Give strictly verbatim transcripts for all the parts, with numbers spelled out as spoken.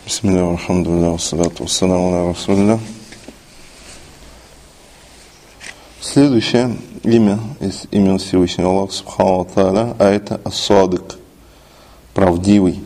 Бисмилля, алхамдулилля, вассалату вассаламу аля расулилля. Следующее имя из имен Всевышнего Аллаха Субхану ва Тааля, а это Ас-Садик, правдивый.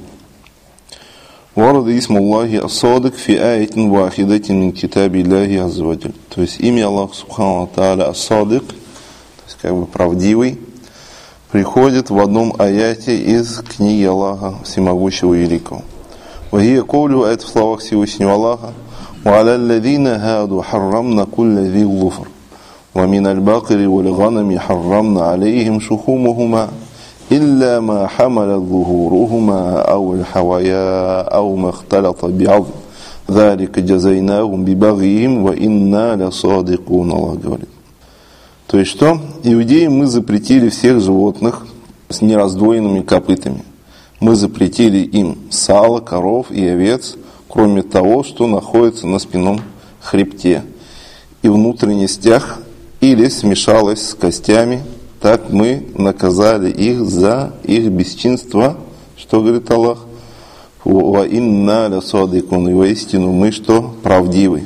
Варада исмуллахи Ас-Садик фи аятин вахидатин мин китаби Аллахи аззаваджаль. То есть имя Аллаха Субхану ва Тааля Ас-Садик, то есть как бы правдивый, приходит в одном аяте из книги Аллаха Всемогущего и Великого. وهي قوله, это в словах Всевышнего Аллаха: وعلى الذين هادوا حرمنا كل ذي ظفر ومن البقر والغنم حرمنا عليهم شحومهما إلا ما حملت ظهورهما أو الحوايا أو ما اختلط بعظم ذلك جزيناهم ببغيهم وإنا لصادقون. Allah говорит. То есть что? Иудеям мы запретили всех животных с нераздвоенными копытами. Мы запретили им сало, коров и овец, кроме того, что находится на спинном хребте и внутренностях, или смешалось с костями. Так мы наказали их за их бесчинство. Что говорит Аллах? «Ва инна ля садикун», и воистину мы что? Правдивы.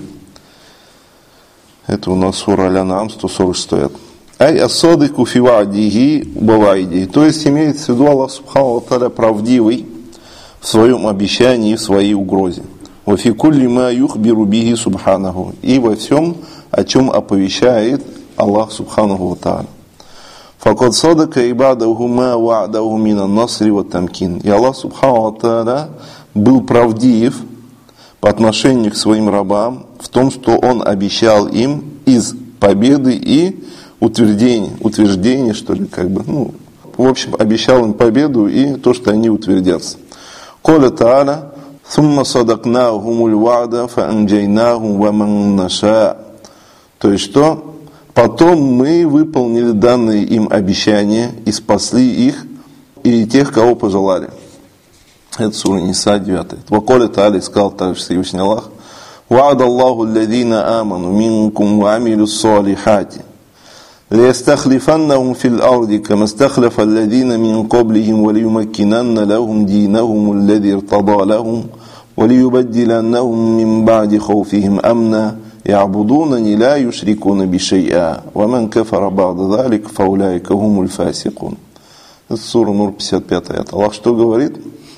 Это у нас сура Аль-Ан'ам, сто сорок шестой аят. Ай ас-садику фи ва'дихи бавайди. То есть имеется в виду Аллах Субхану ва Тааля правдивый в своем обещании и в своей угрозе. Ва фи кулли ма юхбиру бихи субханаху. И во всем, о чем оповещает Аллах Субхану ва Тааля. Факад садака ибадаху ма ва'даху минан насри ва тамкин. И Аллах Субхану ва Тааля был правдив по отношению к своим рабам в том, что Он обещал им из победы и утверждение, утверждение, что ли, как бы, ну, в общем, обещал им победу и то, что они утвердятся. Коля Тааля, сумма садакнахумуль ва'да фаанджайнахум ва ман наша. То есть что? Потом мы выполнили данные им обещания и спасли их и тех, кого пожелали. Это сура Ниса, девятая. Коля Тааля сказал также Всевышний Аллах: ва'да Аллаху алладзина аману минкум ва амилу ссалихати. ليستخلفنهم في الأرض كما استخلف الذين من قبلهم وليمكنن لهم دينهم الذي ارتضى لهم وليبدلنهم من بعد خوفهم أمنا يعبدونني لا يشركون بي شيئا ومن كفر بعد ذلك فأولئك هم الفاسقون. Это сура Нур, пятьдесят пятый аят. Аллах что говорит?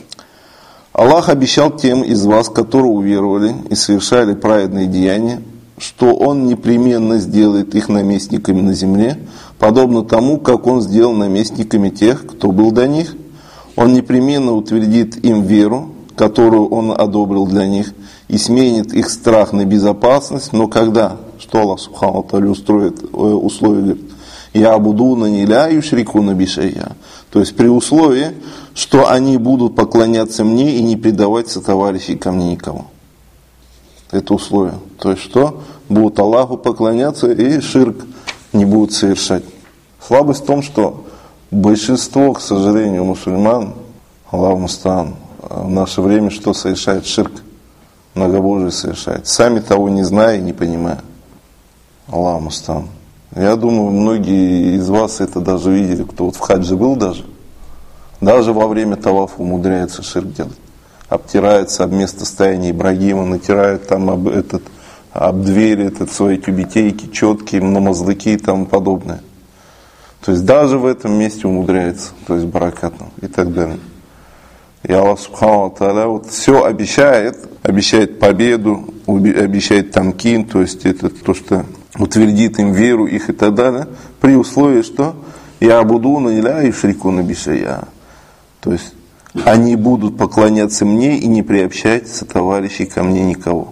Аллах обещал тем из вас, которые уверовали и совершали праведные деяния, что Он непременно сделает их наместниками на земле, подобно тому, как Он сделал наместниками тех, кто был до них. Он непременно утвердит им веру, которую Он одобрил для них, и сменит их страх на безопасность. Но когда? Что Аллах Субхану ва Тааля устроит условия? Говорит: «Я буду на ниля юшрику на бишая». То есть при условии, что они будут поклоняться мне и не предавать сотоварищей ко мне никого. Это условие. То есть что? Будут Аллаху поклоняться и ширк не будут совершать. Слабость в том, что большинство, к сожалению, мусульман, Аллах мустаан, в наше время что совершает? Ширк. Многобожие совершает. Сами того не зная и не понимая. Аллах мустаан. Я думаю, многие из вас это даже видели, кто вот в хаджи был даже. Даже во время тавафа умудряется ширк делать. Обтирается об место стояния Ибрагима, натирает там об, этот, об двери этот, свои тюбетейки, четкие, намазлыки и тому подобное. То есть даже в этом месте умудряется, то есть баракатно и так далее. И Аллах Субхану ва Тааля вот все обещает, обещает победу, обещает тамкин, то есть это то, что утвердит им веру их и так далее, при условии, что «Я буду на иля и шрику на бишая». То есть они будут поклоняться мне и не приобщать сотоварищей ко мне никого.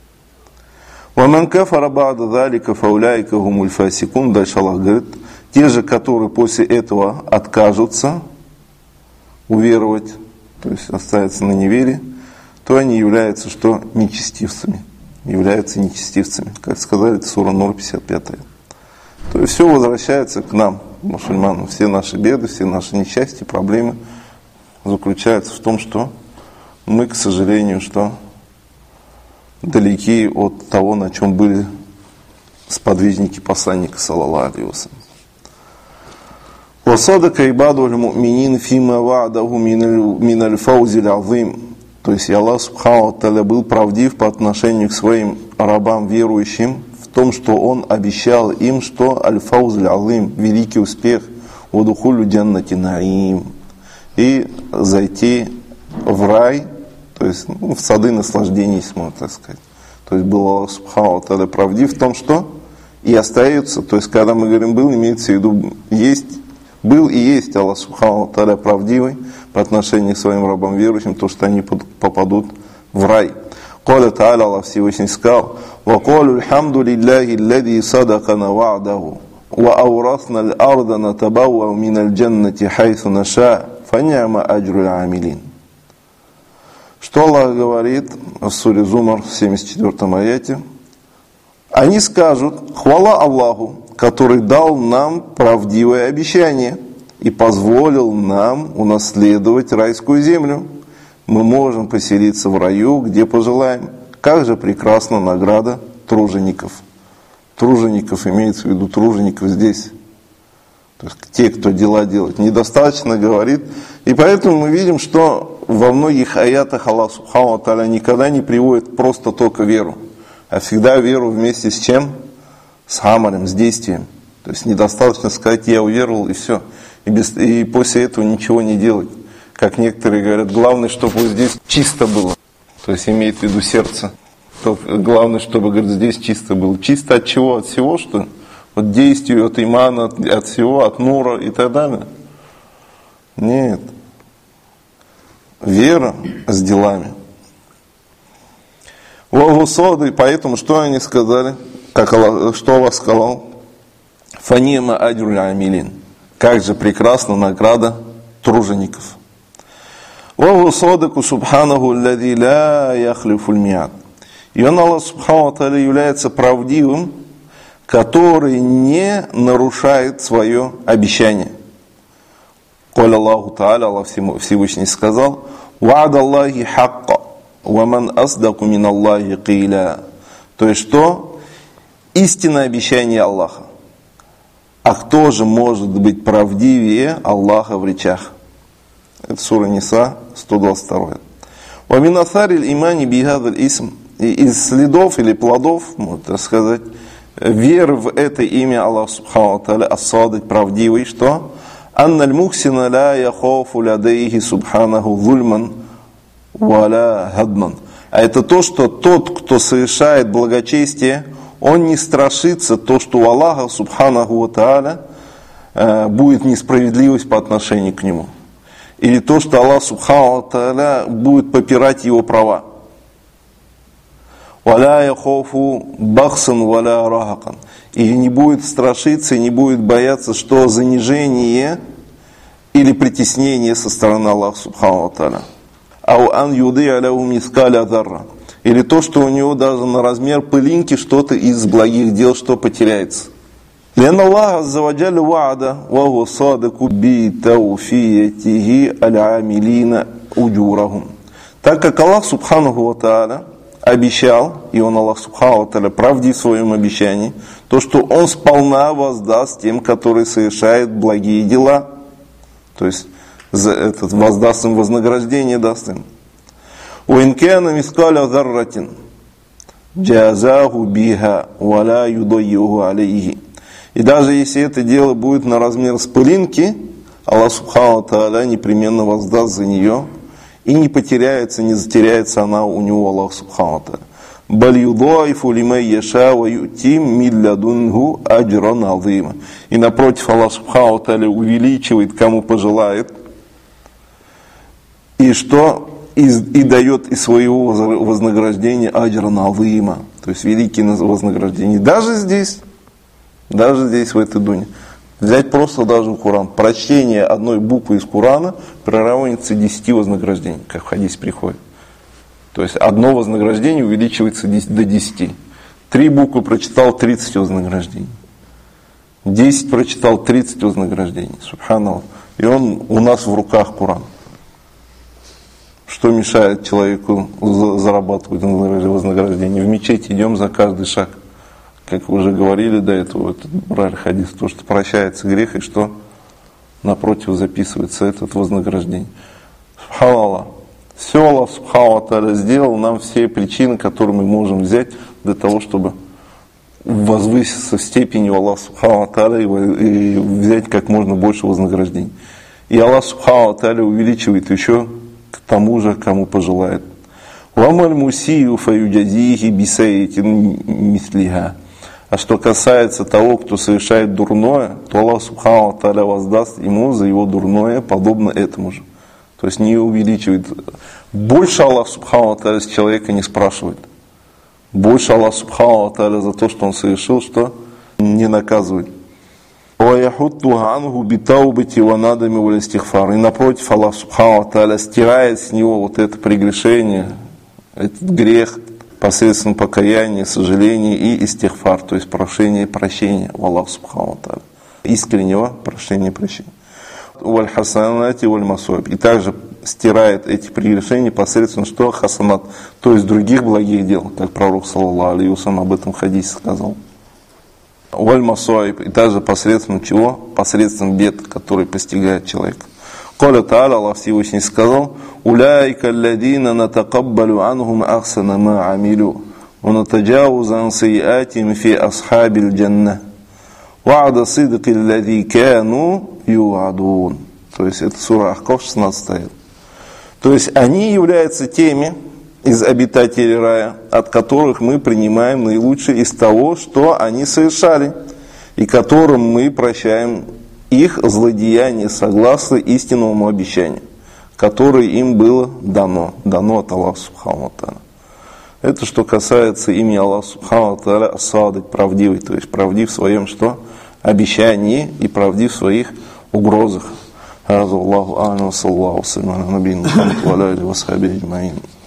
وَمَنْ كَفَرَ بَعْدَ ذَلِكَ فَأُولَٰئِكَ هُمُ الْفَاسِقُونَ. Дальше Аллах говорит: те же, которые после этого откажутся уверовать, то есть оставятся на неверии, то они являются что? Нечестивцами. Являются нечестивцами. Как сказали, это сура Нур, пятьдесят пятый. То есть все возвращается к нам, мусульманам. Все наши беды, все наши несчастья, проблемы заключается в том, что мы, к сожалению, что далеки от того, на чем были сподвижники посланника, саллаллаху алейхи ва саллям. «Ва садака ибаду аль-му'минин фима ва'даху мин аль-фаузи аль-азим». То есть Аллах Субхану ва Тааля был правдив по отношению к своим рабам верующим в том, что Он обещал им, что аль-фауз аль-азим, великий успех, удухулю джаннати наим, и зайти в рай, то есть ну, в сады наслаждений, если можно так сказать. То есть был Аллах Субхану ва Тааля правдив в том, что и остается, то есть когда мы говорим был, имеется в виду есть, был и есть Аллах Субхану ва Тааля правдивый по отношению к своим рабам верующим, то, что они попадут в рай. Каля Тааля, Аллах Всевышний сказал: «Вакалю алхамду лилляхи аллади садакана ва'даху, ва аурасна аль-арда натабауа мин аль-джаннати хайсу наша, фани'ма аджру аль-амилин». Что Аллах говорит в суре Зумар в семьдесят четвёртом аяте? Они скажут: хвала Аллаху, который дал нам правдивое обещание и позволил нам унаследовать райскую землю. Мы можем поселиться в раю, где пожелаем. Как же прекрасна награда тружеников. Тружеников имеется в виду тружеников здесь. То есть те, кто дела делает. Недостаточно говорит. И поэтому мы видим, что во многих аятах Аллах Субхану ва Тааля никогда не приводит просто только веру, а всегда веру вместе с чем? С амалем, с действием. То есть недостаточно сказать: я уверовал и все. И, без, и после этого ничего не делать. Как некоторые говорят, главное, чтобы вот здесь чисто было. То есть имеет в виду сердце. То главное, чтобы, говорит, здесь чисто было. Чисто от чего? От всего, что? От действий, от имана, от, от всего, от нура и так далее. Нет. Вера с делами. Вагусоды, поэтому что они сказали? Как Аллах, что Аллах сказал? Фанима аджру амилин. Как же прекрасна награда тружеников. Вагусодаку субханаху аллади ла яхлифу аль-миад. И он, Аллах Субхану ва Тааля, является правдивым, который не нарушает свое обещание. Коль Аллаху Тааля, Аллах Всевышний сказал: «Ва'д Аллахи хакка, ваман асдаку мин Аллахи киля». То есть что? Истинное обещание Аллаха. А кто же может быть правдивее Аллаха в речах? Это сура Ниса, сто двадцать два. «Вамин асариль имани бихадаль исм». И из следов или плодов, можно сказать, веры в это имя Аллаха Субхану ва Тааля, ас-садик, правдивый, что? «Анналь мухсина ла яхафу ладейхи субханаху зульман валя хадман». А это то, что тот, кто совершает благочестие, он не страшится то, что у Аллаха Субханаху ва Тааля э, будет несправедливость по отношению к нему. Или то, что Аллах Субхану ва Тааля будет попирать его права. «Валя яхафу бахсан валя рахакан». И не будет страшиться, и не будет бояться, что занижение или притеснение со стороны Аллаха Субхану ва Тааля. «Ау ан юды аляу мискаля зарра». Или то, что у него даже на размер пылинки что-то из благих дел, что потеряется. «Лен Аллах аззаваджалю ва'да, ваху садаку би тауфиятихи аль-амилина уджурахум». Так как Аллах Субханаху ва Тааля обещал, и он, Аллах Субхану ва Тааля, правдив в своем обещании, то, что он сполна воздаст тем, которые совершают благие дела. То есть за этот воздаст им вознаграждение, даст им. «Уинкена мискаля зарратин джазаху биха валя юдайюху алейхи». И даже если это дело будет на размер с пылинки, Аллах Субхану ва Тааля непременно воздаст за нее, и не потеряется, не затеряется она у него, Аллах Субхану ва Тааля. «Баль юдайфу лимай яша ва ютим милладунху аджран азима». И напротив, Аллах Субхану ва Тааля увеличивает, кому пожелает, и что? И, и дает из своего вознаграждения аджран азима, то есть великие вознаграждения. Даже здесь, даже здесь в этой дуне. Взять просто даже Коран. Прочтение одной буквы из Корана приравнивается десяти вознаграждений, как в хадисе приходит. То есть одно вознаграждение увеличивается до десяти. Три буквы прочитал, тридцать вознаграждений. Десять прочитал, тридцать вознаграждений. Субханаллах. И он у нас в руках Коран. Что мешает человеку зарабатывать вознаграждение? В мечеть идем за каждый шаг. Как вы уже говорили до этого, этот брали хадис, то, что прощается грех, и что напротив записывается это вознаграждение. Субханаллах. Все Аллах Субхану ва Тааля сделал нам все причины, которые мы можем взять для того, чтобы возвыситься в степени Аллаха Субхану ва Тааля и взять как можно больше вознаграждений. И Аллах Субхану ва Тааля увеличивает еще к тому же, кому пожелает. «Вамаль мусию фаюджазихи бисаитин мислиха». А что касается того, кто совершает дурное, то Аллах Субхану ва Тааля воздаст ему за его дурное подобно этому же. То есть не увеличивает. Больше Аллах Субхану ва Тааля с человека не спрашивает. Больше Аллах Субхану ва Тааля за то, что он совершил, что не наказывает. И напротив, Аллах Субхану ва Тааля стирает с него вот это прегрешение, этот грех посредством покаяния, сожаления и истихфар, то есть прошения и прощения у Аллаха Субхану ва Тааля. Искреннего прощения и прощения. И также стирает эти прегрешения посредством что? Хасанат, то есть других благих дел, как пророк саллаллаху алейхи ва саллям об этом в хадисе сказал. И также посредством чего? Посредством бед, которые постигают человека. Коля Та'аля, Аллах Всевышний сказал: «Уляйка алладина натакаббалю анхум ахсана ма амилю, ва натаджаузу ан сайятим фи асхабил джанна, ва'да сидки аллади кану ю'адун». То есть это сура Ахкаф, шестнадцатая аят. То есть они являются теми из обитателей рая, от которых мы принимаем наилучшее из того, что они совершали, и которым мы прощаем их злодеяния согласно истинному обещанию, которое им было дано, дано от Аллаха Субхану ва Тааля. Это что касается имени Аллаха Субхану ва Тааля ас-Садик, правдивый, то есть правдив в своем что? Обещании и правдив в своих угрозах. هذا الله أعلم وصلى الله وسلم على نبينا محمد وعلى آله وصحبه أجمعين.